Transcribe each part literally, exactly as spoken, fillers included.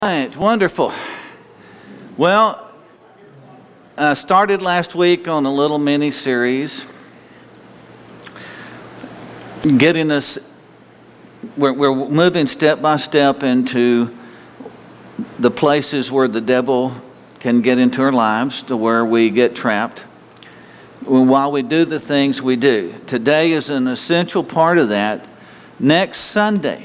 Right, wonderful. Well, I started last week on a little mini series, getting us, we're, we're moving step by step into the places where the devil can get into our lives, to where we get trapped, while we do the things we do. Today is an essential part of that. Next Sunday,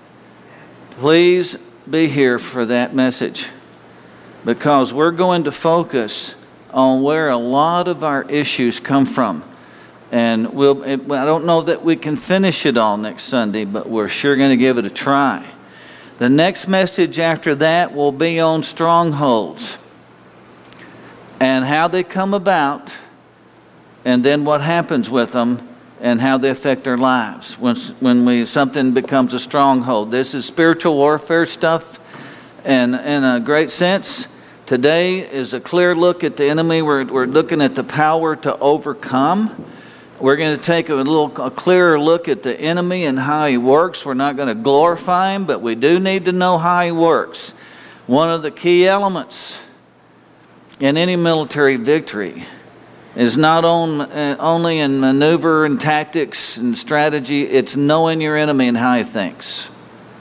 please be here for that message, because we're going to focus on where a lot of our issues come from. And we'll, I don't know that we can finish it all next Sunday, but we're sure going to give it a try. The next message after that will be on strongholds and how they come about, and then what happens with them and how they affect our lives when when we something becomes a stronghold. This is spiritual warfare stuff, and in a great sense. Today is a clear look at the enemy. We're we're looking at the power to overcome. We're going to take a little a clearer look at the enemy and how he works. We're not going to glorify him, but we do need to know how he works. One of the key elements in any military victory is not on, uh, only in maneuver and tactics and strategy. It's knowing your enemy and how he thinks.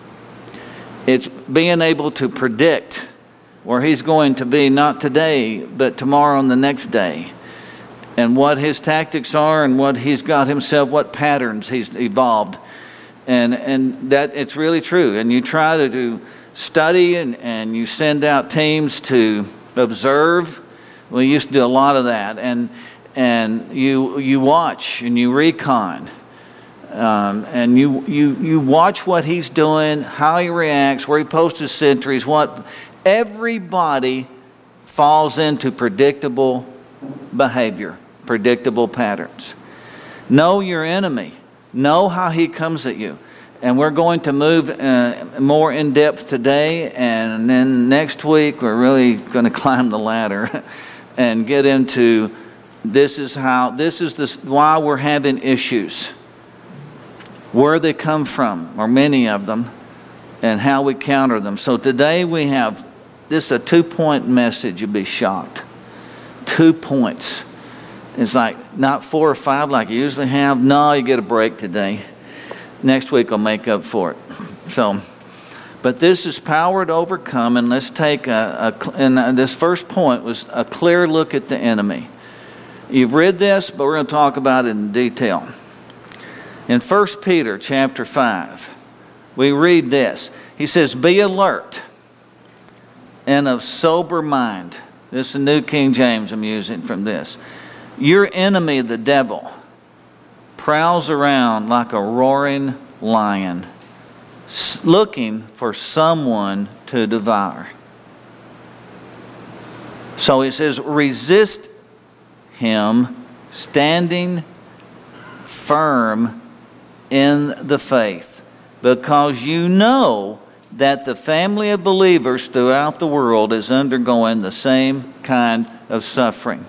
It's being able to predict where he's going to be, not today, but tomorrow and the next day, and what his tactics are and what he's got himself, what patterns he's evolved. And and that it's really true. And you try to do study and, and you send out teams to observe. We used to do a lot of that, and and you you watch and you recon, um, and you you you watch what he's doing, how he reacts, where he posts his sentries. What everybody falls into predictable behavior, predictable patterns. Know your enemy. Know how he comes at you. And we're going to move uh, more in depth today, and then next week we're really going to climb the ladder and get into this is how this is this why we're having issues, where they come from, or many of them, and how we counter them. So today we have this is a two-point message. You'll be shocked. Two points. It's like not four or five like you usually have. No, you get a break today. Next week I'll make up for it. So, but this is power to overcome, and let's take a, a and this first point was a clear look at the enemy. You've read this, but we're going to talk about it in detail. In First Peter chapter five, we read this. He says, "Be alert and of sober mind." This is the New King James I'm using from this. "Your enemy, the devil, prowls around like a roaring lion, looking for someone to devour." So he says, resist him, standing firm in the faith, because you know that the family of believers throughout the world is undergoing the same kind of suffering.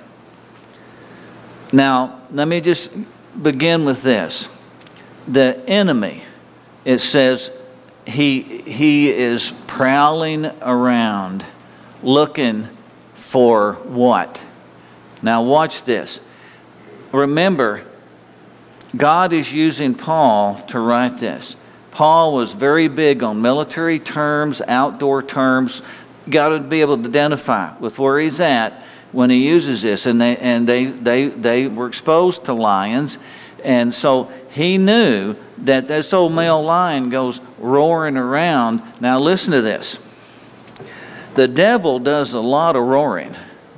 Now, let me just begin with this. The enemy, it says, he he is prowling around, looking for what? Now watch this. Remember, God is using Paul to write this. Paul was very big on military terms, outdoor terms. Got to be able to identify with where he's at when he uses this. And they and they they they were exposed to lions, and so he knew that this old male lion goes roaring around. Now listen to this. The devil does a lot of roaring.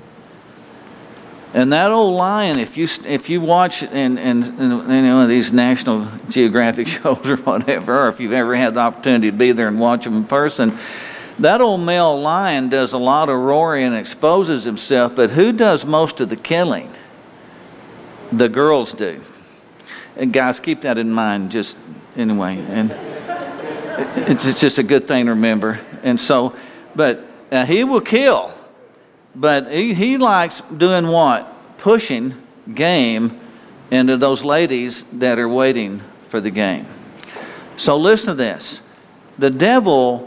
And that old lion, if you if you watch in, in, in any one of these National Geographic shows or whatever, or if you've ever had the opportunity to be there and watch them in person, that old male lion does a lot of roaring and exposes himself. But who does most of the killing? The girls do. And guys, keep that in mind. Just anyway, and it's, it's just a good thing to remember. And so, but uh, he will kill. But he, he likes doing what? Pushing game into those ladies that are waiting for the game. So listen to this. The devil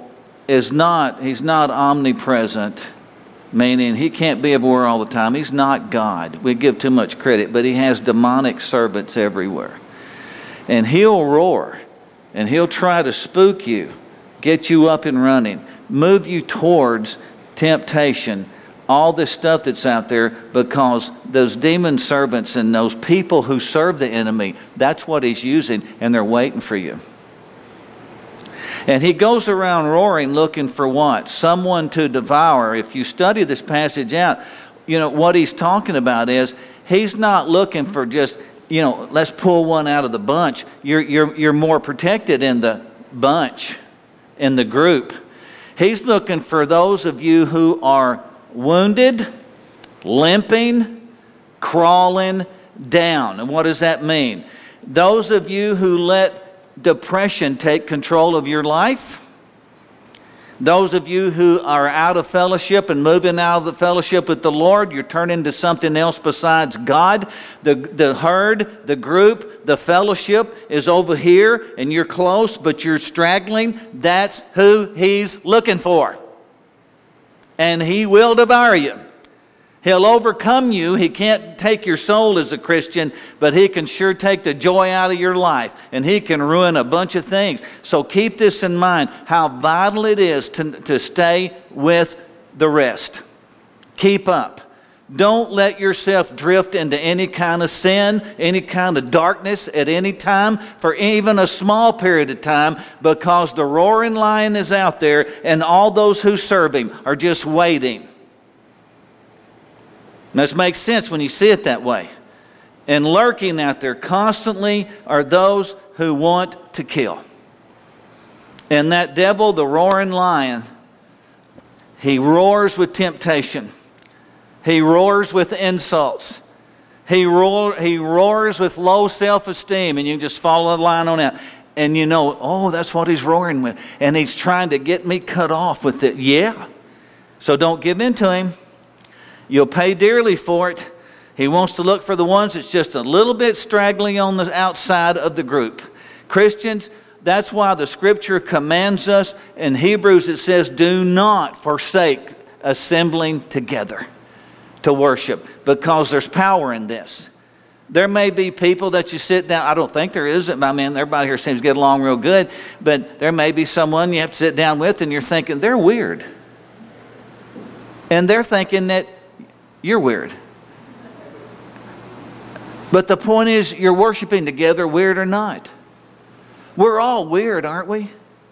is not, he's not omnipresent, meaning he can't be everywhere all the time. He's not God. We give too much credit, but he has demonic servants everywhere. And he'll roar, and he'll try to spook you, get you up and running, move you towards temptation, all this stuff that's out there, because those demon servants and those people who serve the enemy, that's what he's using, and they're waiting for you. And he goes around roaring, looking for what? Someone to devour. If you study this passage out, you know, what he's talking about is, he's not looking for just, you know, let's pull one out of the bunch. You're, you're, you're more protected in the bunch, in the group. He's looking for those of you who are wounded, limping, crawling down. And what does that mean? Those of you who let depression take control of your life, those of you who are out of fellowship and moving out of the fellowship with the Lord, you're turning to something else besides God. The, the herd, the group, the fellowship is over here and you're close, but you're straggling. That's who he's looking for. And he will devour you. He'll overcome you. He can't take your soul as a Christian, but he can sure take the joy out of your life. And he can ruin a bunch of things. So keep this in mind, how vital it is to, to stay with the rest. Keep up. Don't let yourself drift into any kind of sin, any kind of darkness at any time, for even a small period of time, because the roaring lion is out there and all those who serve him are just waiting. This makes sense when you see it that way. And lurking out there constantly are those who want to kill. And that devil, the roaring lion, he roars with temptation. He roars with insults. He, roar, he roars with low self-esteem. And you can just follow the line on that. And you know, oh, that's what he's roaring with. And he's trying to get me cut off with it. Yeah. So don't give in to him. You'll pay dearly for it. He wants to look for the ones that's just a little bit straggling on the outside of the group. Christians, that's why the Scripture commands us. In Hebrews it says, do not forsake assembling together to worship, because there's power in this. There may be people that you sit down, I don't think there is, I mean, everybody here seems to get along real good, but there may be someone you have to sit down with and you're thinking, they're weird. And they're thinking that you're weird. But the point is, you're worshiping together, weird or not. We're all weird, aren't we?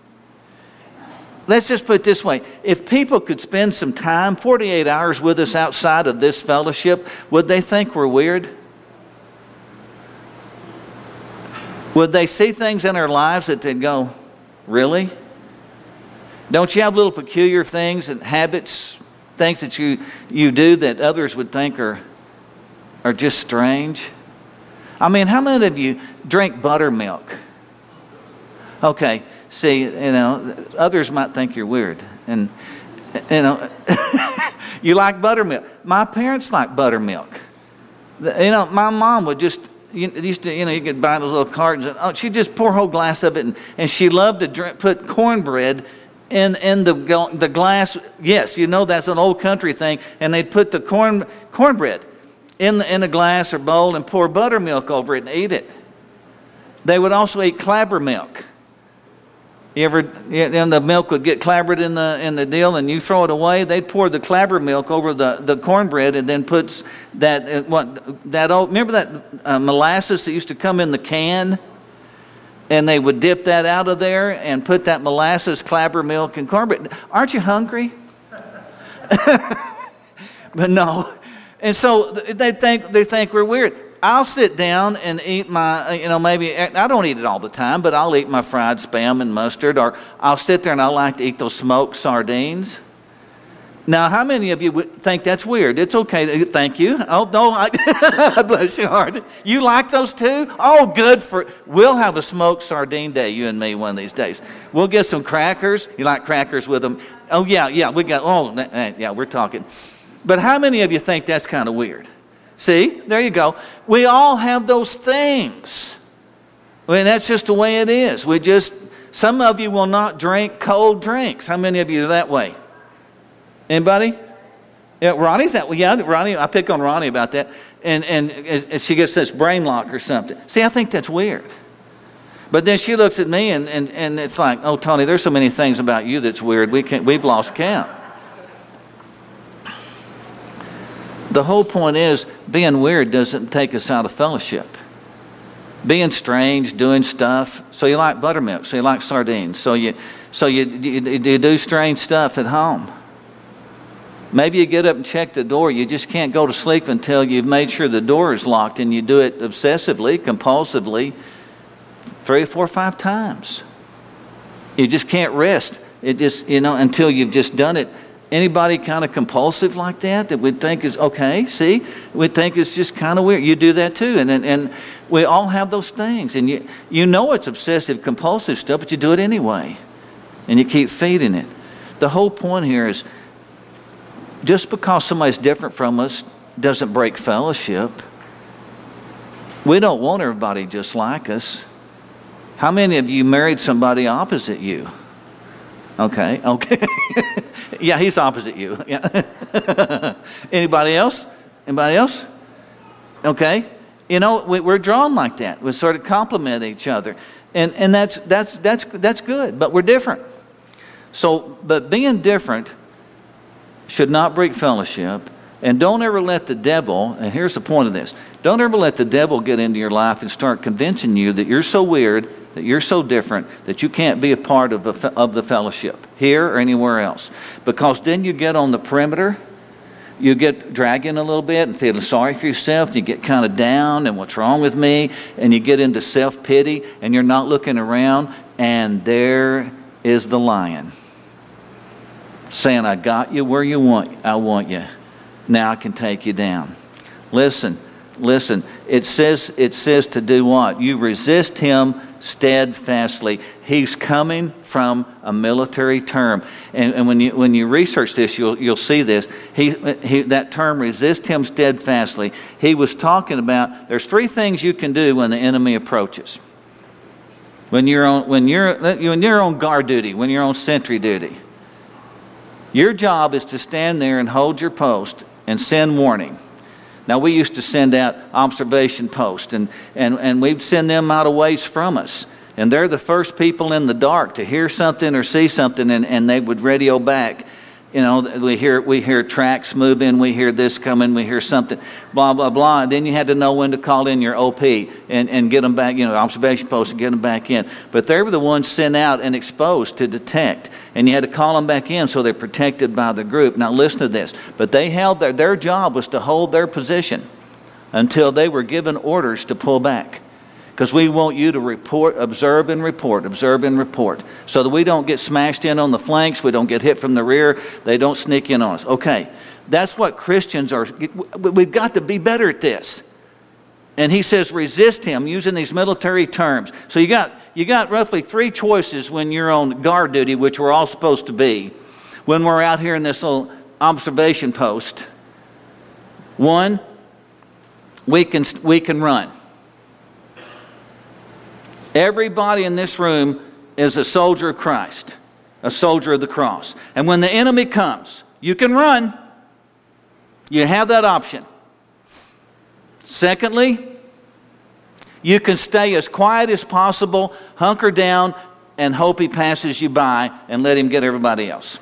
Let's just put it this way. If people could spend some time, forty-eight hours with us outside of this fellowship, would they think we're weird? Would they see things in our lives that they'd go, really? Don't you have little peculiar things and habits, things that you, you do that others would think are, are just strange? I mean, how many of you drink buttermilk? Okay, see, you know, others might think you're weird. And, you know, you like buttermilk. My parents like buttermilk. You know, my mom would just, you used to, you know, you could buy those little cartons. And, oh, she'd just pour a whole glass of it. And, and she loved to drink, put cornbread in in the the glass. Yes, you know that's an old country thing. And they'd put the corn cornbread in the, in a glass or bowl and pour buttermilk over it and eat it. They would also eat clabber milk. You ever, and the milk would get clabbered in the in the deal, and you throw it away. They'd pour the clabber milk over the, the cornbread, and then puts that uh, what that old. Remember that uh, molasses that used to come in the can. And they would dip that out of there and put that molasses, clabber milk, and cornbread. Aren't you hungry? But no. And so they think they think we're weird. I'll sit down and eat my, you know, maybe, I don't eat it all the time, but I'll eat my fried Spam and mustard, or I'll sit there and I like to eat those smoked sardines. Now, how many of you would think that's weird? It's okay. Thank you. Oh, no. I, bless your heart. You like those too? Oh, good for... We'll have a smoked sardine day, you and me, one of these days. We'll get some crackers. You like crackers with them? Oh, yeah, yeah. We got... Oh, yeah, we're talking. But how many of you think that's kind of weird? See? There you go. We all have those things. I mean, that's just the way it is. We just... Some of you will not drink cold drinks. How many of you are that way? Anybody? Yeah, Ronnie's that way. Yeah, Ronnie, I pick on Ronnie about that. And, and, and she gets this brain lock or something. See, I think that's weird. But then she looks at me and, and, and it's like, oh, Tony, there's so many things about you that's weird. We can't, we've lost count. The whole point is, being weird doesn't take us out of fellowship. Being strange, doing stuff. So you like buttermilk. So you like sardines. So you, so you, you, you do strange stuff at home. Maybe you get up and check the door. You just can't go to sleep until you've made sure the door is locked, and you do it obsessively, compulsively, three, four, five times. You just can't rest. It just, you know, until you've just done it. Anybody kind of compulsive like that that we think is okay? See, we think it's just kind of weird. You do that too, and and, and we all have those things, and you you know it's obsessive, compulsive stuff, but you do it anyway, and you keep feeding it. The whole point here is, just because somebody's different from us doesn't break fellowship. We don't want everybody just like us. How many of you married somebody opposite you? Okay, okay. Yeah, he's opposite you. Yeah. Anybody else? Anybody else? Okay. You know, we, we're drawn like that. We sort of complement each other. And and that's that's that's that's good, but we're different. So, but being different should not break fellowship. And don't ever let the devil, and here's the point of this, don't ever let the devil get into your life and start convincing you that you're so weird, that you're so different, that you can't be a part of the, of the fellowship here or anywhere else. Because then you get on the perimeter, you get dragging a little bit and feeling sorry for yourself, and you get kind of down, and what's wrong with me, and you get into self-pity, and you're not looking around, and there is the lion saying, I got you where you want, I want you. Now I can take you down. Listen, listen. It says, it says to do what? You resist him steadfastly. He's coming from a military term, and, and when you when you research this, you'll you'll see this. He, he that term, resist him steadfastly. He was talking about there's three things you can do when the enemy approaches. When you're on when you're when you're on guard duty, when you're on sentry duty. Your job is to stand there and hold your post and send warning. Now, we used to send out observation posts, and, and, and we'd send them out a ways from us. And they're the first people in the dark to hear something or see something, and, and they would radio back. You know, we hear we hear tracks moving, we hear this coming, we hear something, blah, blah, blah. And then you had to know when to call in your O P and, and get them back, you know, observation posts and get them back in. But they were the ones sent out and exposed to detect. And you had to call them back in so they're protected by the group. Now listen to this. But they held their, their job was to hold their position until they were given orders to pull back. Because we want you to report, observe and report, observe and report. So that we don't get smashed in on the flanks, we don't get hit from the rear, they don't sneak in on us. Okay, that's what Christians are. We've got to be better at this. And he says resist him, using these military terms. So you got you got roughly three choices when you're on guard duty, which we're all supposed to be, when we're out here in this little observation post. One, we can we can run. Everybody in this room is a soldier of Christ, a soldier of the cross. And when the enemy comes, you can run. You have that option. Secondly, you can stay as quiet as possible, hunker down, and hope he passes you by and let him get everybody else.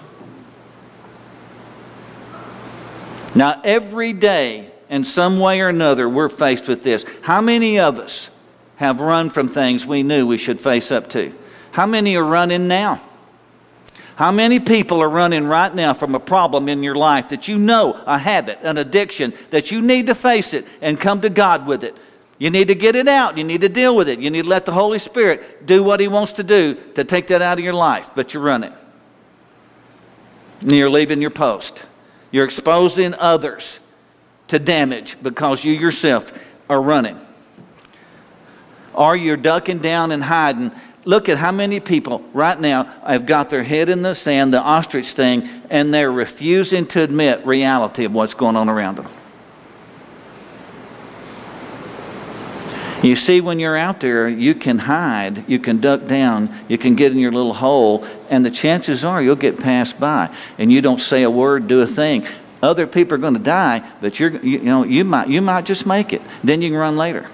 Now, every day, in some way or another, we're faced with this. How many of us have run from things we knew we should face up to? How many are running now? How many people are running right now from a problem in your life that you know, a habit, an addiction, that you need to face it and come to God with it? You need to get it out. You need to deal with it. You need to let the Holy Spirit do what he wants to do to take that out of your life, but you're running. And you're leaving your post. You're exposing others to damage because you yourself are running. Or you're ducking down and hiding. Look at how many people right now have got their head in the sand, the ostrich thing, and they're refusing to admit reality of what's going on around them. You see, when you're out there, you can hide, you can duck down, you can get in your little hole, and the chances are you'll get passed by, and you don't say a word, do a thing. Other people are going to die, but you're, you, you know, you might, you might just make it. Then you can run later.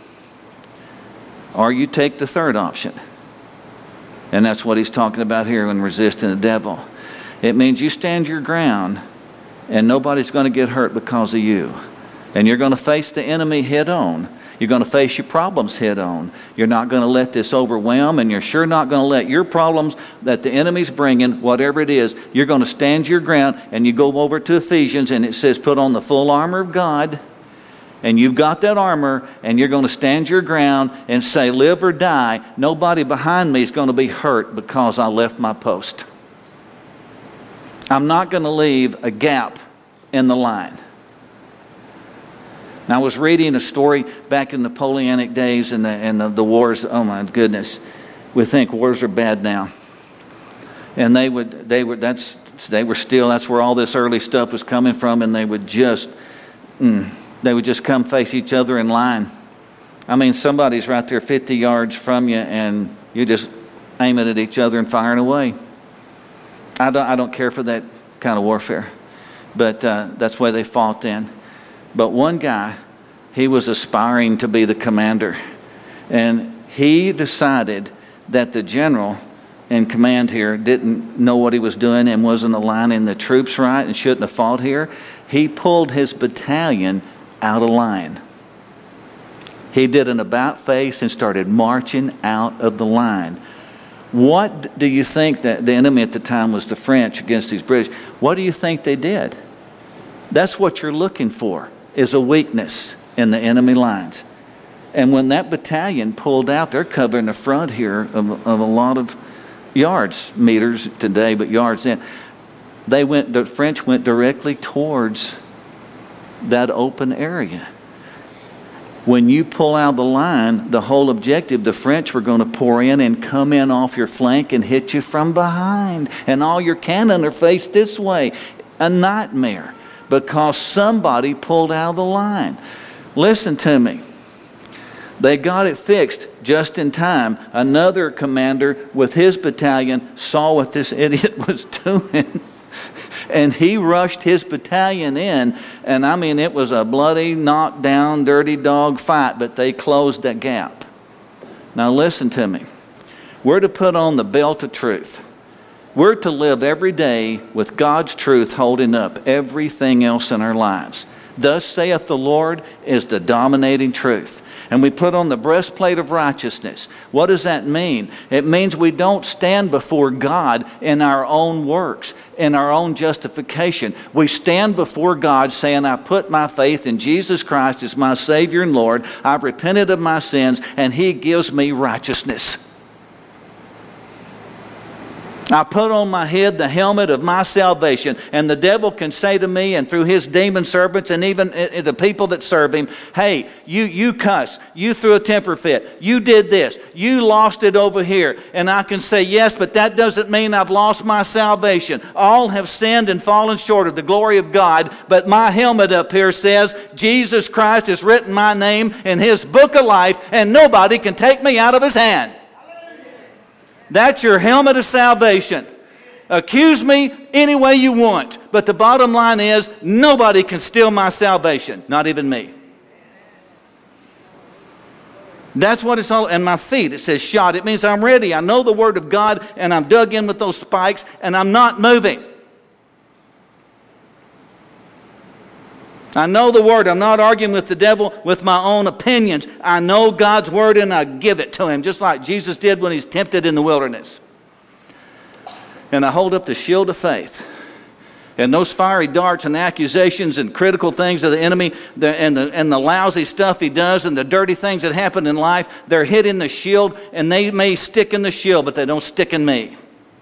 Or you take the third option. And that's what he's talking about here when resisting the devil. It means you stand your ground, and nobody's going to get hurt because of you. And you're going to face the enemy head on. You're going to face your problems head on. You're not going to let this overwhelm, and you're sure not going to let your problems that the enemy's bringing, whatever it is, you're going to stand your ground. And you go over to Ephesians, and it says, put on the full armor of God. And you've got that armor, and you're going to stand your ground and say, live or die. Nobody behind me is going to be hurt because I left my post. I'm not going to leave a gap in the line. Now, I was reading a story back in Napoleonic days and the, and the, the wars. Oh my goodness, we think wars are bad now, and they would they were that's they were still that's where all this early stuff was coming from, and they would just mm, they would just come face each other in line. I mean, somebody's right there fifty yards from you, and you just aiming at each other and firing away. I don't I don't care for that kind of warfare, but uh, that's why they fought then. But one guy, he was aspiring to be the commander. And he decided that the general in command here didn't know what he was doing and wasn't aligning the troops right and shouldn't have fought here. He pulled his battalion out of line. He did an about face and started marching out of the line. What do you think that the enemy at the time was the French against these British? What do you think they did? That's what you're looking for, is a weakness in the enemy lines. And when that battalion pulled out, they're covering the front here of, of a lot of yards, meters today, but yards then. They went, the French went directly towards that open area. When you pull out the line, the whole objective, the French were going to pour in and come in off your flank and hit you from behind. And all your cannon are faced this way. A nightmare. Because somebody pulled out of the line. Listen to me. They got it fixed just in time. Another commander with his battalion saw what this idiot was doing. And he rushed his battalion in. And I mean, it was a bloody, knockdown, dirty dog fight. But they closed that gap. Now listen to me. We're to put on the belt of truth. We're to live every day with God's truth holding up everything else in our lives. Thus saith the Lord is the dominating truth. And we put on the breastplate of righteousness. What does that mean? It means we don't stand before God in our own works, in our own justification. We stand before God saying, I put my faith in Jesus Christ as my Savior and Lord. I've repented of my sins, and He gives me righteousness. I put on my head the helmet of my salvation, and the devil can say to me and through his demon servants and even the people that serve him, hey, you, you cuss, you threw a temper fit, you did this, you lost it over here. And I can say, yes, but that doesn't mean I've lost my salvation. All have sinned and fallen short of the glory of God, but my helmet up here says, Jesus Christ has written my name in His book of life, and nobody can take me out of His hand. That's your helmet of salvation. Accuse me any way you want. But the bottom line is, nobody can steal my salvation. Not even me. That's what it's all. And my feet, it says shod. It means I'm ready. I know the Word of God, and I'm dug in with those spikes, and I'm not moving. I know the Word. I'm not arguing with the devil with my own opinions. I know God's Word and I give it to Him, just like Jesus did when He's tempted in the wilderness. And I hold up the shield of faith. And those fiery darts and accusations and critical things of the enemy the, and, the, and the lousy stuff he does and the dirty things that happen in life, they're hitting the shield, and they may stick in the shield, but they don't stick in me.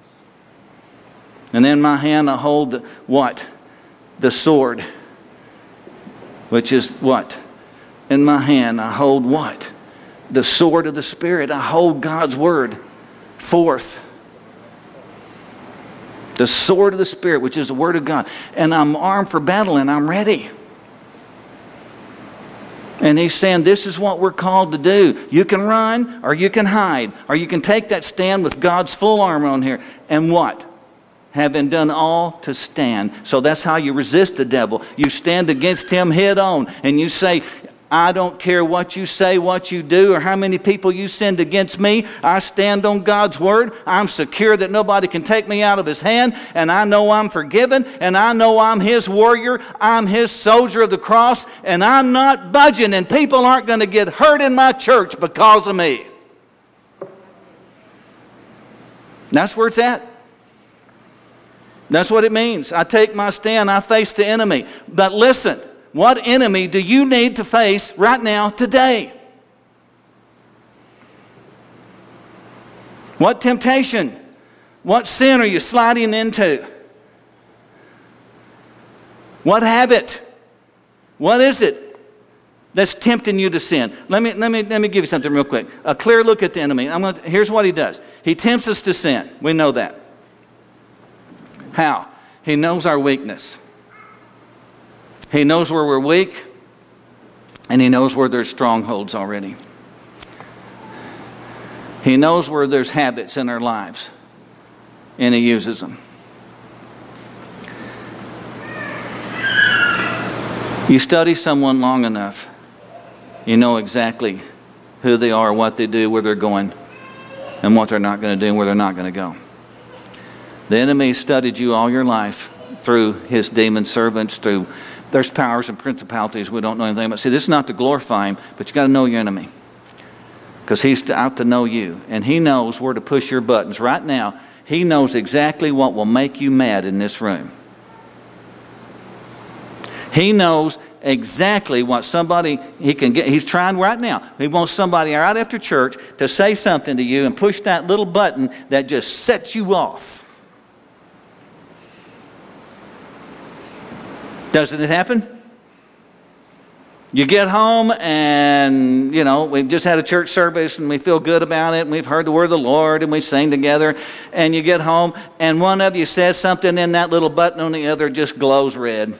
And in my hand I hold the, what? The sword. Which is what? In my hand I hold what? The sword of the Spirit. I hold God's Word forth. The sword of the Spirit, which is the Word of God. And I'm armed for battle, and I'm ready. And he's saying this is what we're called to do. You can run or you can hide. Or you can take that stand with God's full armor on here. And what? Having done all to stand. So that's how you resist the devil. You stand against him head on. And you say, I don't care what you say, what you do, or how many people you send against me. I stand on God's word. I'm secure that nobody can take me out of his hand. And I know I'm forgiven. And I know I'm his warrior. I'm his soldier of the cross. And I'm not budging. And people aren't going to get hurt in my church because of me. That's where it's at. That's what it means. I take my stand. I face the enemy. But listen. What enemy do you need to face right now, today? What temptation? What sin are you sliding into? What habit? What is it that's tempting you to sin? Let me, let me, let me give you something real quick. A clear look at the enemy. I'm gonna, here's what he does. He tempts us to sin. We know that. How? He knows our weakness. He knows where we're weak, and he knows where there's strongholds already. He knows where there's habits in our lives, and he uses them. You study someone long enough, you know exactly who they are, what they do, where they're going, and what they're not going to do, and where they're not going to go. The enemy studied you all your life through his demon servants, through there's powers and principalities we don't know anything about. See, this is not to glorify him, but you got to know your enemy. Because he's out to know you. And he knows where to push your buttons. Right now, he knows exactly what will make you mad in this room. He knows exactly what somebody he can get. He's trying right now. He wants somebody right after church to say something to you and push that little button that just sets you off. Doesn't it happen? You get home and, you know, we've just had a church service and we feel good about it and we've heard the word of the Lord and we sing together. And you get home and one of you says something and that little button on the other just glows red.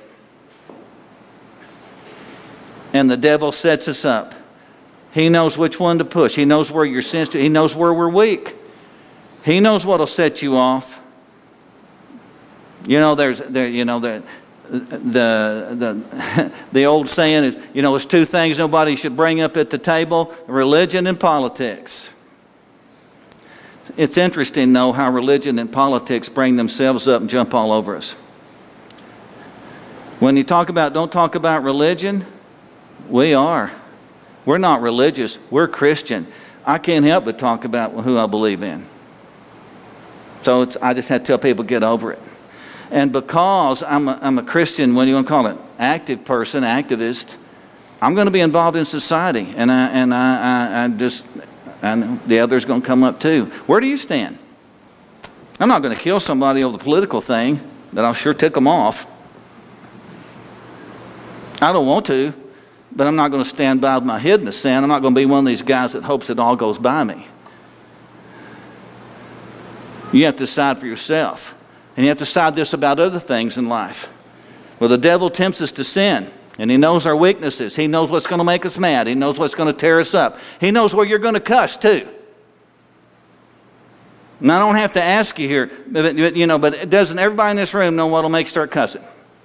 And the devil sets us up. He knows which one to push. He knows where you're sensitive. He knows where we're weak. He knows what will set you off. You know, there's, there, you know, there. The, the, the old saying is, you know, there's two things nobody should bring up at the table, religion and politics. It's interesting, though, how religion and politics bring themselves up and jump all over us. When you talk about, don't talk about religion, we are. We're not religious, we're Christian. I can't help but talk about who I believe in. So it's, I just had to tell people, get over it. And because I'm a, I'm a Christian, what do you want to call it? Active person, activist. I'm going to be involved in society, and I and I, I, I just and the other's going to come up too. Where do you stand? I'm not going to kill somebody over the political thing, but I'll sure tick them off. I don't want to, but I'm not going to stand by with my head in the sand. I'm not going to be one of these guys that hopes it all goes by me. You have to decide for yourself. And you have to decide this about other things in life. Well, the devil tempts us to sin. And he knows our weaknesses. He knows what's going to make us mad. He knows what's going to tear us up. He knows where you're going to cuss too. And I don't have to ask you here, but, you know, but doesn't everybody in this room know what will make you start cussing?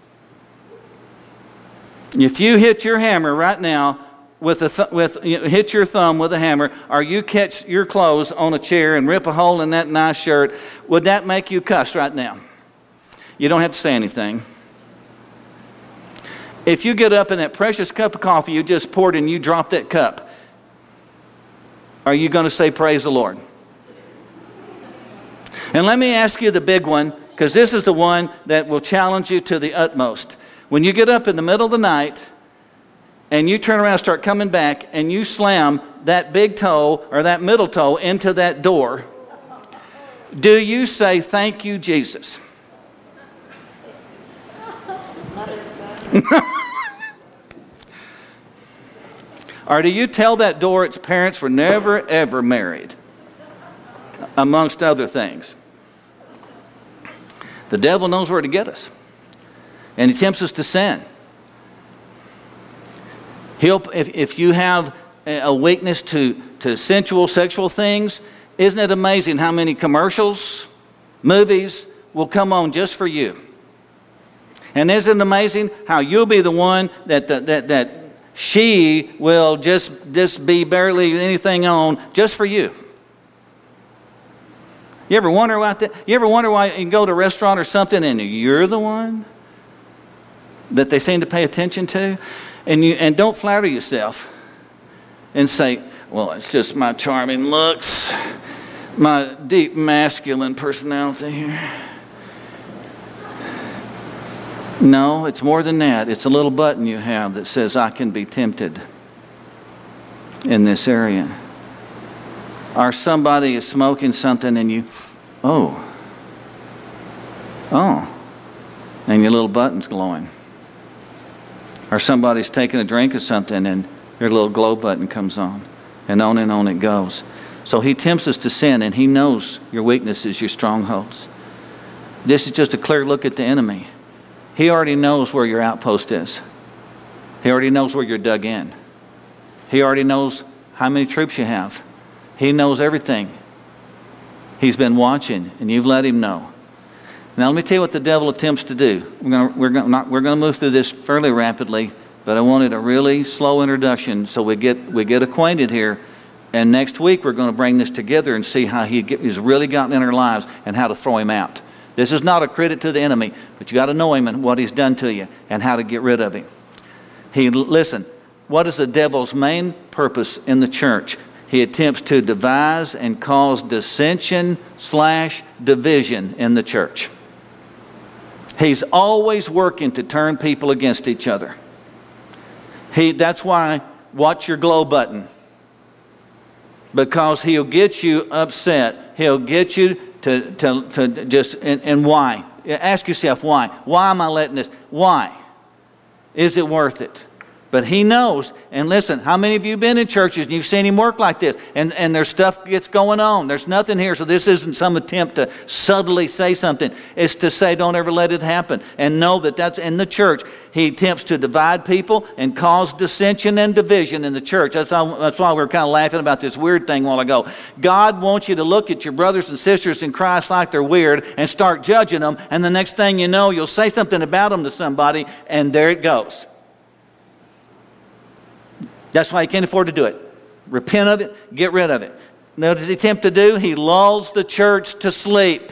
If you hit your hammer right now, with a th- with you know, hit your thumb with a hammer, or you catch your clothes on a chair and rip a hole in that nice shirt, would that make you cuss right now? You don't have to say anything. If you get up and that precious cup of coffee you just poured and you drop that cup, are you going to say praise the Lord? And let me ask you the big one, because this is the one that will challenge you to the utmost. When you get up in the middle of the night and you turn around and start coming back and you slam that big toe or that middle toe into that door, do you say, thank you, Jesus? Or do you tell that door its parents were never, ever married, amongst other things? The devil knows where to get us, and he tempts us to sin. He'll, if, if you have a weakness to, to sensual, sexual things, isn't it amazing how many commercials, movies will come on just for you? And isn't it amazing how you'll be the one that that that, that she will just, just be barely anything on just for you? You ever wonder about that? You ever wonder why you can go to a restaurant or something and you're the one that they seem to pay attention to? And you and don't flatter yourself and say, well, it's just my charming looks, my deep masculine personality here. No, it's more than that. It's a little button you have that says, I can be tempted in this area. Or somebody is smoking something and you, oh, oh, and your little button's glowing. Or somebody's taking a drink of something and your little glow button comes on. And on and on it goes. So he tempts us to sin, and he knows your weaknesses, your strongholds. This is just a clear look at the enemy. He already knows where your outpost is. He already knows where you're dug in. He already knows how many troops you have. He knows everything. He's been watching, and you've let him know. Now, let me tell you what the devil attempts to do. We're going to, we're going to, not, we're going to move through this fairly rapidly, but I wanted a really slow introduction so we get we get acquainted here. And next week, we're going to bring this together and see how he get, he's really gotten in our lives and how to throw him out. This is not a credit to the enemy, but you got to know him and what he's done to you and how to get rid of him. He listen, what is the devil's main purpose in the church? He attempts to devise and cause dissension slash division in the church. He's always working to turn people against each other. He, that's why, watch your glow button. Because he'll get you upset. He'll get you to, to, to just, and, and why? Ask yourself why. Why am I letting this? Why? Is it worth it? But he knows. And listen, how many of you have been in churches and you've seen him work like this? And, and there's stuff gets going on. There's nothing here. So this isn't some attempt to subtly say something. It's to say don't ever let it happen. And know that that's in the church. He attempts to divide people and cause dissension and division in the church. That's, how, that's why we were kind of laughing about this weird thing a while ago. God wants you to look at your brothers and sisters in Christ like they're weird and start judging them. And the next thing you know, you'll say something about them to somebody and there it goes. That's why he can't afford to do it. Repent of it, get rid of it. Now, what does he attempt to do? He lulls the church to sleep.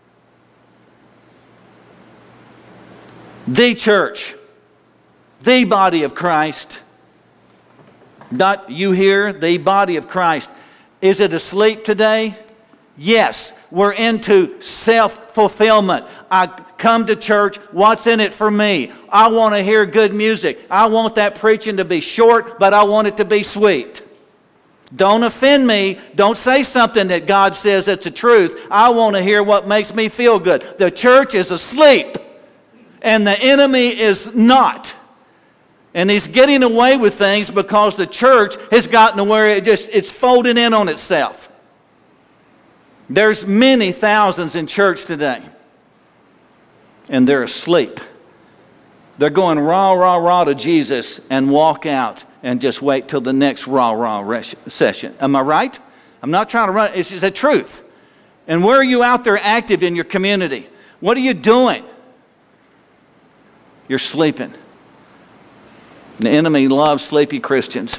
The church, the body of Christ, not you here, the body of Christ. Is it asleep today? Yes, we're into self-fulfillment. I come to church, what's in it for me? I want to hear good music. I want that preaching to be short, but I want it to be sweet. Don't offend me. Don't say something that God says that's the truth. I want to hear what makes me feel good. The church is asleep, and the enemy is not. And he's getting away with things because the church has gotten to where it just it's folding in on itself. There's many thousands in church today, and they're asleep. They're going rah, rah, rah to Jesus and walk out and just wait till the next rah, rah session. Am I right? I'm not trying to run. It's just the truth. And where are you out there active in your community? What are you doing? You're sleeping. The enemy loves sleepy Christians.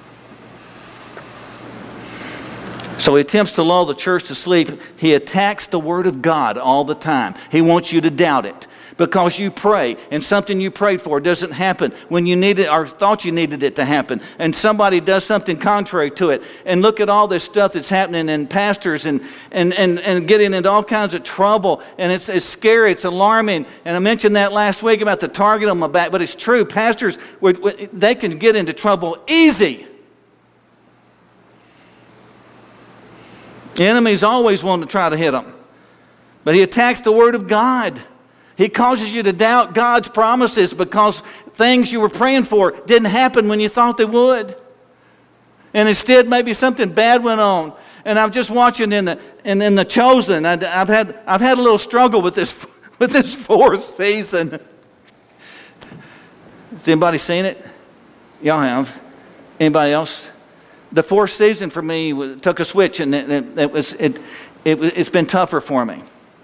So he attempts to lull the church to sleep. He attacks the Word of God all the time. He wants you to doubt it. Because you pray, and something you prayed for doesn't happen when you need it or thought you needed it to happen. And somebody does something contrary to it. And look at all this stuff that's happening in pastors and, and, and, and getting into all kinds of trouble. And it's, it's scary, it's alarming. And I mentioned that last week about the target on my back. But it's true, pastors, they can get into trouble easy. The enemy's always wanting to try to hit them. But he attacks the Word of God. He causes you to doubt God's promises because things you were praying for didn't happen when you thought they would. And instead, maybe something bad went on. And I'm just watching in the in, in the Chosen. I, I've had I've had a little struggle with this with this fourth season. Has anybody seen it? Y'all have. Anybody else? The fourth season for me was, took a switch, and it, it, it was it, it it's been tougher for me.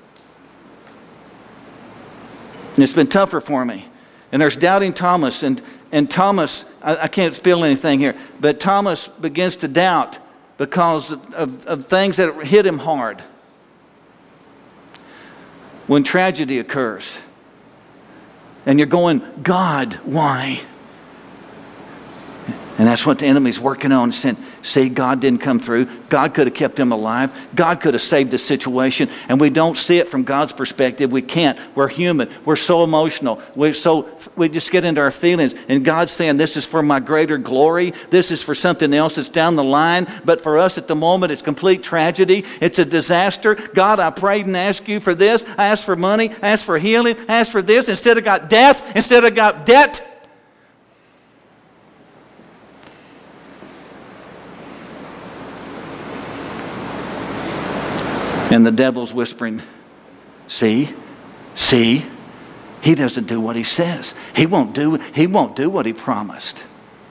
And it's been tougher for me. And there's doubting Thomas, and and Thomas, I, I can't spill anything here, but Thomas begins to doubt because of, of, of things that hit him hard. When tragedy occurs, and you're going, God, why? And that's what the enemy's working on, saying, see, God didn't come through. God could have kept him alive. God could have saved the situation. And we don't see it from God's perspective. We can't. We're human. We're so emotional. We're so, we just get into our feelings. And God's saying, this is for my greater glory. This is for something else that's down the line. But for us at the moment, it's complete tragedy. It's a disaster. God, I prayed and asked you for this. I asked for money. I asked for healing. I asked for this. Instead I got death. Instead I got debt. And the devil's whispering, see, see, he doesn't do what he says. He won't do, he won't do what he promised.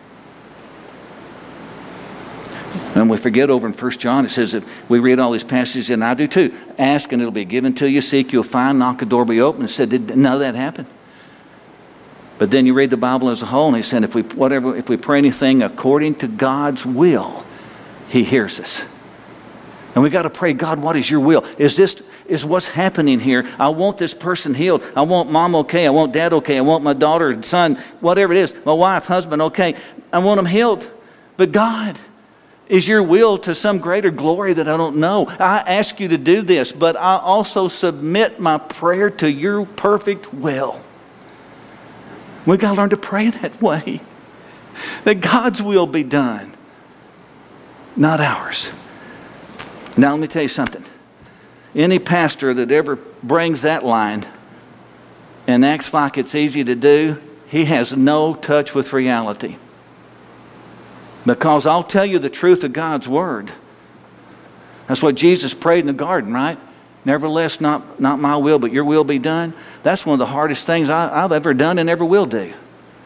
And we forget over in First John, it says that we read all these passages, and I do too. Ask and it'll be given to you. Seek, you'll find. Knock, the door will be open. It said, did none of that happen? But then you read the Bible as a whole, and he said, if we whatever, if we pray anything according to God's will, he hears us. And we got to pray, God, what is your will? Is this is what's happening here? I want this person healed. I want mom okay. I want dad okay. I want my daughter and son, whatever it is, my wife, husband okay. I want them healed. But God, is your will to some greater glory that I don't know? I ask you to do this, but I also submit my prayer to your perfect will. We got to learn to pray that way. That God's will be done, not ours. Now let me tell you something. Any pastor that ever brings that line and acts like it's easy to do, he has no touch with reality. Because I'll tell you the truth of God's word. That's what Jesus prayed in the garden, right? Nevertheless, not, not my will, but your will be done. That's one of the hardest things I, I've ever done and ever will do.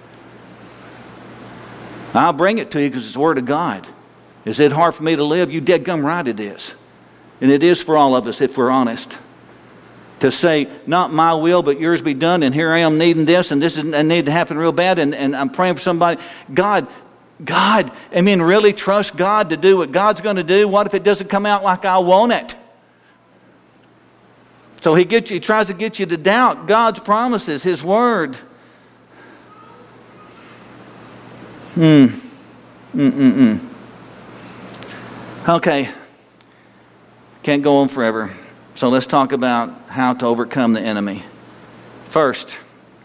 I'll bring it to you because it's the word of God. Is it hard for me to live? You dead gum right it is. And it is for all of us if we're honest. To say, not my will, but yours be done, and here I am needing this, and this is, I need to happen real bad, and, and I'm praying for somebody. God, God, I mean, really trust God to do what God's going to do? What if it doesn't come out like I want it? So he, gets you, he tries to get you to doubt God's promises, his word. Hmm. Mm-mm-mm. Okay, can't go on forever. So let's talk about how to overcome the enemy. First,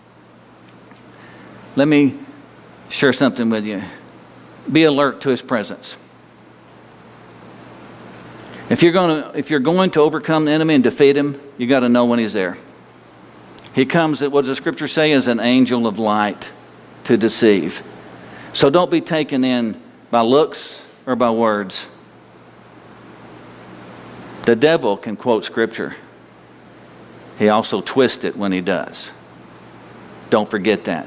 let me share something with you. Be alert to his presence. If you're going to, if you're going to overcome the enemy and defeat him, you got to know when he's there. He comes, what does the scripture say, as an angel of light to deceive. So don't be taken in by looks or by words. The devil can quote scripture. He also twists it when he does. Don't forget that.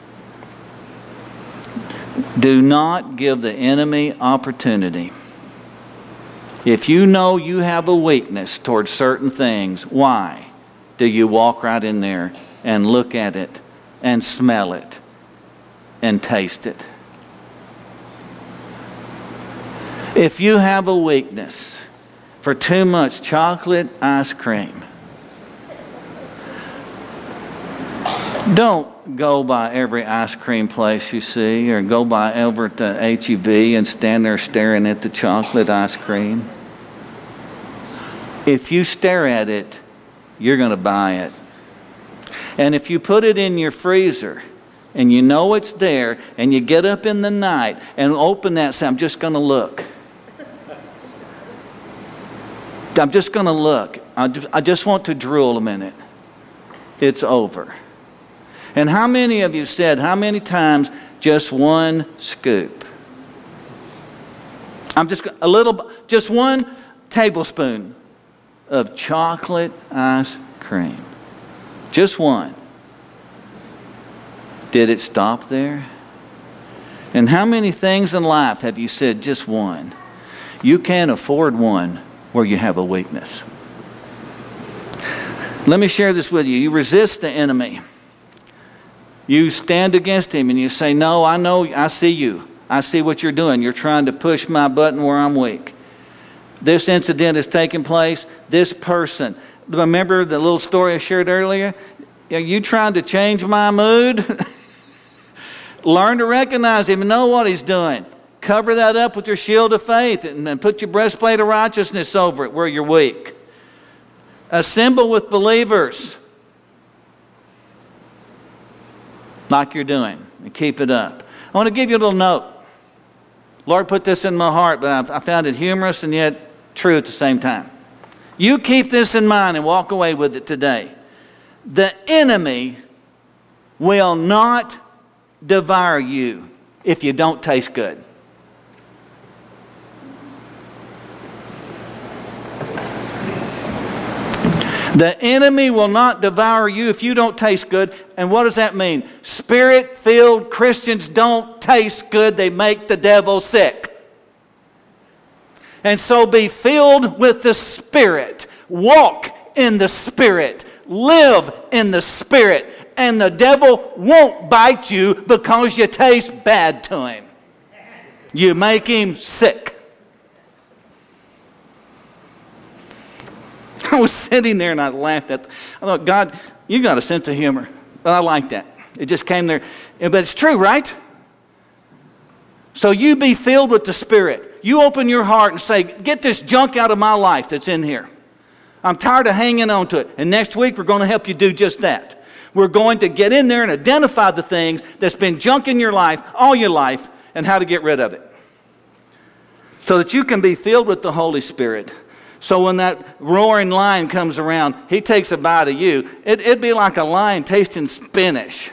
Do not give the enemy opportunity. If you know you have a weakness towards certain things, why do you walk right in there and look at it and smell it and taste it? If you have a weakness for too much chocolate ice cream, don't go by every ice cream place you see, or go by over to H E B and stand there staring at the chocolate ice cream. If you stare at it, you're going to buy it. And if you put it in your freezer and you know it's there, and you get up in the night and open that and say, I'm just going to look. I'm just going to look. I just, I just want to drool a minute. It's over. And how many of you said, how many times, just one scoop? I'm just a little, just one tablespoon of chocolate ice cream. Just one. Did it stop there? And how many things in life have you said just one? You can't afford one where you have a weakness. Let me share this with you. You resist the enemy. You stand against him and you say, no, I know, I see you. I see what you're doing. You're trying to push my button where I'm weak. This incident has taken place. This person. Remember the little story I shared earlier? Are you trying to change my mood? Learn to recognize him and know what he's doing. Cover that up with your shield of faith and, and put your breastplate of righteousness over it where you're weak. Assemble with believers like you're doing and keep it up. I want to give you a little note. Lord put this in my heart, but I found it humorous and yet true at the same time. You keep this in mind and walk away with it today. The enemy will not devour you if you don't taste good. The enemy will not devour you if you don't taste good. And what does that mean? Spirit-filled Christians don't taste good. They make the devil sick. And so be filled with the Spirit. Walk in the Spirit. Live in the Spirit. And the devil won't bite you because you taste bad to him. You make him sick. I was sitting there and I laughed at, I thought, God, you got a sense of humor. Well, I like that. It just came there. But it's true, right? So you be filled with the Spirit. You open your heart and say, get this junk out of my life that's in here. I'm tired of hanging on to it. And next week we're going to help you do just that. We're going to get in there and identify the things that's been junk in your life, all your life, and how to get rid of it. So that you can be filled with the Holy Spirit. So when that roaring lion comes around, he takes a bite of you. It, it'd be like a lion tasting spinach.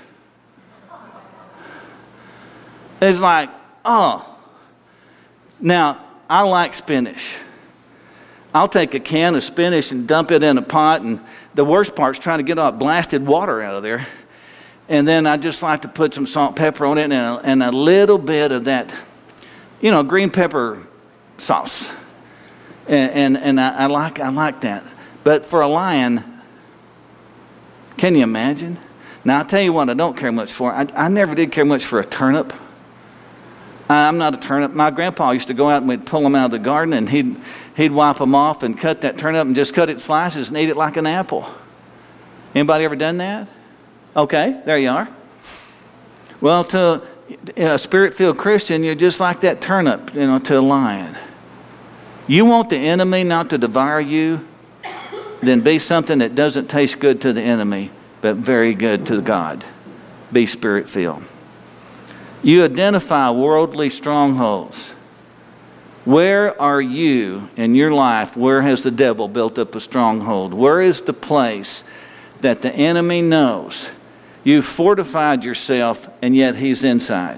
It's like, oh. Now, I like spinach. I'll take a can of spinach and dump it in a pot, and the worst part is trying to get all blasted water out of there. And then I just like to put some salt, pepper on it, and a, and a little bit of that, you know, green pepper sauce. And and, and I, I like I like that. But for a lion, can you imagine? Now, I'll tell you what I don't care much for. I, I never did care much for a turnip. I'm not a turnip. My grandpa used to go out and we'd pull them out of the garden, and he'd he'd wipe them off and cut that turnip and just cut it in slices and eat it like an apple. Anybody ever done that? Okay, there you are. Well, to a Spirit-filled Christian, you're just like that turnip, you know, to a lion. You want the enemy not to devour you, then be something that doesn't taste good to the enemy, but very good to God. Be Spirit-filled. You identify worldly strongholds. Where are you in your life? Where has the devil built up a stronghold? Where is the place that the enemy knows you've fortified yourself and yet he's inside?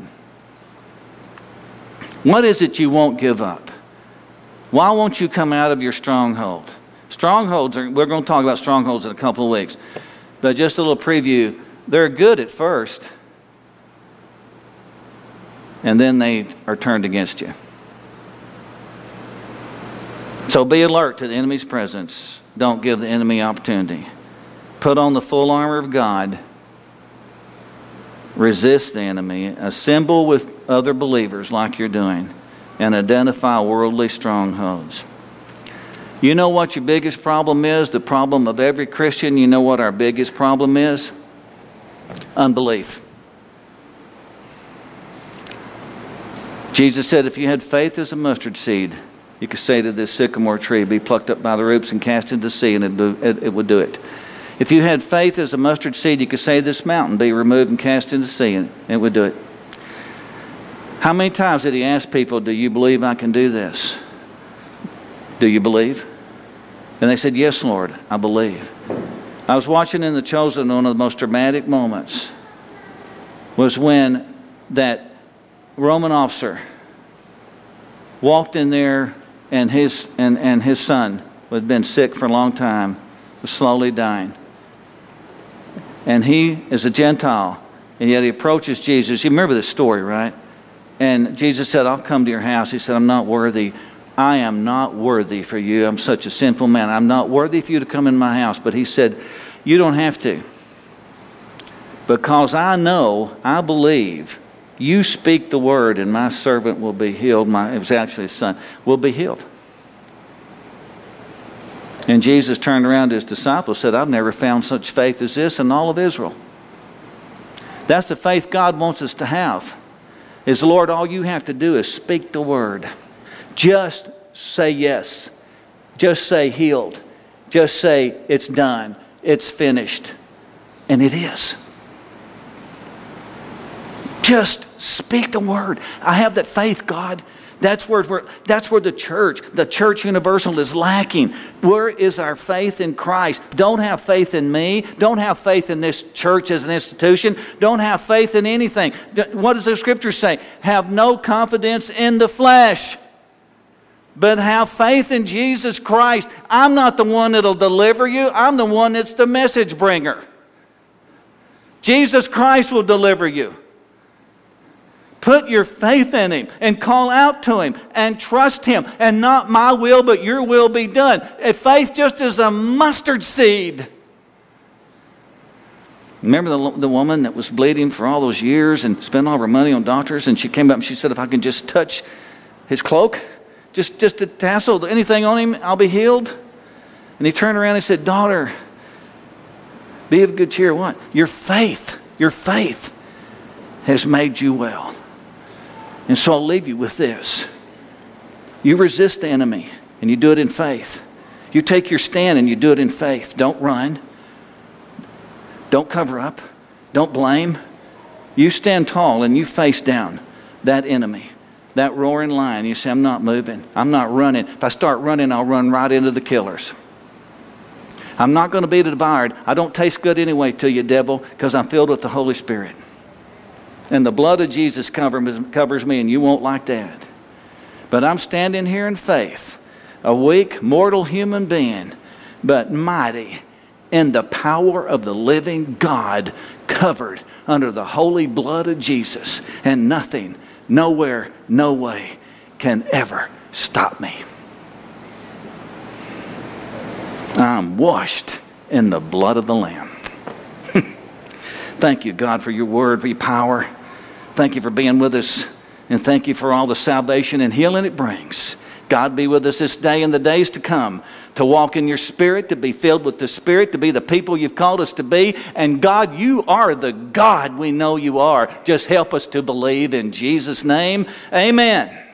What is it you won't give up? Why won't you come out of your stronghold? Strongholds are, we're going to talk about strongholds in a couple of weeks. But just a little preview. They're good at first. And then they are turned against you. So be alert to the enemy's presence. Don't give the enemy opportunity. Put on the full armor of God. Resist the enemy. Assemble with other believers like you're doing. And identify worldly strongholds. You know what your biggest problem is? The problem of every Christian. You know what our biggest problem is? Unbelief. Jesus said if you had faith as a mustard seed, you could say to this sycamore tree, be plucked up by the roots and cast into the sea, and it, do, it, it would do it. If you had faith as a mustard seed, you could say to this mountain, be removed and cast into the sea, and it would do it. How many times did he ask people, do you believe I can do this? Do you believe? And they said, yes, Lord, I believe. I was watching in The Chosen, one of the most dramatic moments was when that Roman officer walked in there, and his and, and his son, who had been sick for a long time, was slowly dying. And he is a Gentile, and yet he approaches Jesus. You remember this story, right? And Jesus said, I'll come to your house. He said, I'm not worthy. I am not worthy for you. I'm such a sinful man. I'm not worthy for you to come in my house. But he said, you don't have to. Because I know, I believe, you speak the word and my servant will be healed. My, it was actually his son, will be healed. And Jesus turned around to his disciples and said, I've never found such faith as this in all of Israel. That's the faith God wants us to have. Is, Lord, all you have to do is speak the word. Just say yes. Just say healed. Just say it's done. It's finished. And it is. Just speak the word. I have that faith, God. That's where, where that's where the church, the church universal is lacking. Where is our faith in Christ? Don't have faith in me. Don't have faith in this church as an institution. Don't have faith in anything. What does the scripture say? Have no confidence in the flesh, but have faith in Jesus Christ. I'm not the one that'll deliver you. I'm the one that's the message bringer. Jesus Christ will deliver you. Put your faith in Him and call out to Him and trust Him. And not my will, but your will be done. If faith just is a mustard seed. Remember the, the woman that was bleeding for all those years and spent all her money on doctors? And she came up and she said, if I can just touch his cloak, just, just to tassel anything on him, I'll be healed. And he turned around and said, daughter, be of good cheer. What? Your faith, your faith has made you well. And so I'll leave you with this. You resist the enemy, and you do it in faith. You take your stand, and you do it in faith. Don't run. Don't cover up. Don't blame. You stand tall, and you face down that enemy, that roaring lion. You say, I'm not moving. I'm not running. If I start running, I'll run right into the killers. I'm not going to be devoured. I don't taste good anyway to you, devil, because I'm filled with the Holy Spirit. And the blood of Jesus covers me, and you won't like that. But I'm standing here in faith, a weak, mortal human being, but mighty in the power of the living God, covered under the holy blood of Jesus. And nothing, nowhere, no way can ever stop me. I'm washed in the blood of the Lamb. Thank you, God, for your word, for your power. Thank you for being with us. And thank you for all the salvation and healing it brings. God, be with us this day and the days to come, to walk in your Spirit, to be filled with the Spirit, to be the people you've called us to be. And God, you are the God we know you are. Just help us to believe in Jesus' name. Amen.